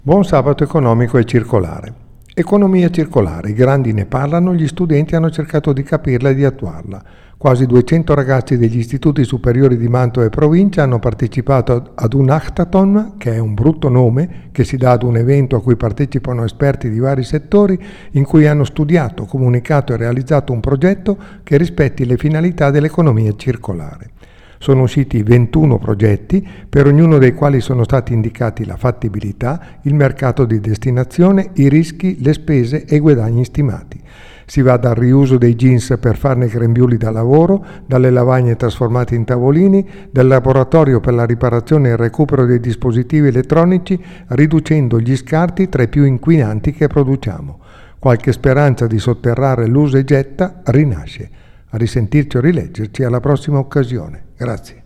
Buon sabato economico e circolare. Economia circolare, i grandi ne parlano, gli studenti hanno cercato di capirla e di attuarla. Quasi 200 ragazzi degli istituti superiori di Mantova e provincia hanno partecipato ad un hackathon, che è un brutto nome, che si dà ad un evento a cui partecipano esperti di vari settori, in cui hanno studiato, comunicato e realizzato un progetto che rispetti le finalità dell'economia circolare. Sono usciti 21 progetti, per ognuno dei quali sono stati indicati la fattibilità, il mercato di destinazione, i rischi, le spese e i guadagni stimati. Si va dal riuso dei jeans per farne grembiuli da lavoro, dalle lavagne trasformate in tavolini, dal laboratorio per la riparazione e il recupero dei dispositivi elettronici, riducendo gli scarti tra i più inquinanti che produciamo. Qualche speranza di sotterrare l'usa e getta rinasce. A risentirci o rileggerci alla prossima occasione. Grazie.